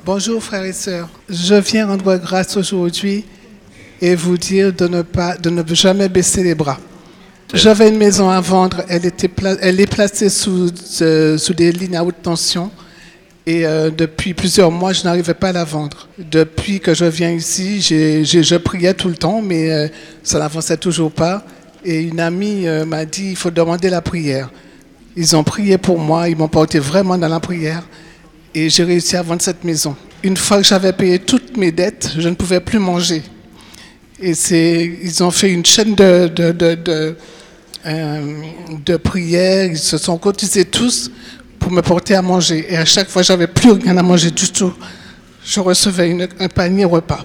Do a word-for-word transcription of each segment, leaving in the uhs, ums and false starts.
Bonjour frères et sœurs, je viens rendre grâce aujourd'hui et vous dire de ne, pas, de ne jamais baisser les bras. J'avais une maison à vendre, elle, était pla- elle est placée sous, euh, sous des lignes à haute tension et euh, depuis plusieurs mois je n'arrivais pas à la vendre. Depuis que je viens ici, j'ai, j'ai, je priais tout le temps mais euh, ça n'avançait toujours pas et une amie euh, m'a dit il faut demander la prière. Ils ont prié pour moi, ils m'ont porté vraiment dans la prière. Et j'ai réussi à vendre cette maison. Une fois que j'avais payé toutes mes dettes, je ne pouvais plus manger. Et c'est, ils ont fait une chaîne de, de, de, de, euh, de prières. Ils se sont cotisés tous pour me porter à manger. Et à chaque fois, je n'avais plus rien à manger du tout. Je recevais une, un panier repas.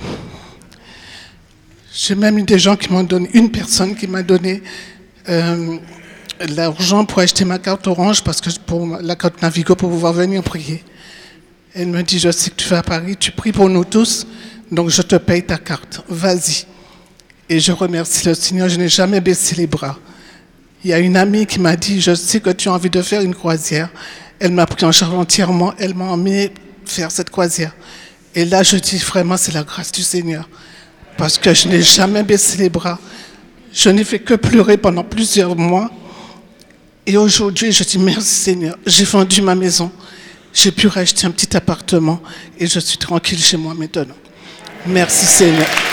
J'ai même eu des gens qui m'ont donné, une personne qui m'a donné euh, l'argent pour acheter ma carte Orange, parce que pour la carte Navigo, pour pouvoir venir prier. Elle me dit, je sais que tu vas à Paris, tu pries pour nous tous, donc je te paye ta carte, vas-y. Et je remercie le Seigneur, je n'ai jamais baissé les bras. Il y a une amie qui m'a dit, je sais que tu as envie de faire une croisière. Elle m'a pris en charge entièrement, elle m'a emmené faire cette croisière. Et là, je dis vraiment, c'est la grâce du Seigneur. Parce que je n'ai jamais baissé les bras. Je n'ai fait que pleurer pendant plusieurs mois. Et aujourd'hui, je dis, merci Seigneur, j'ai vendu ma maison. J'ai pu racheter un petit appartement et je suis tranquille chez moi maintenant. Merci Seigneur.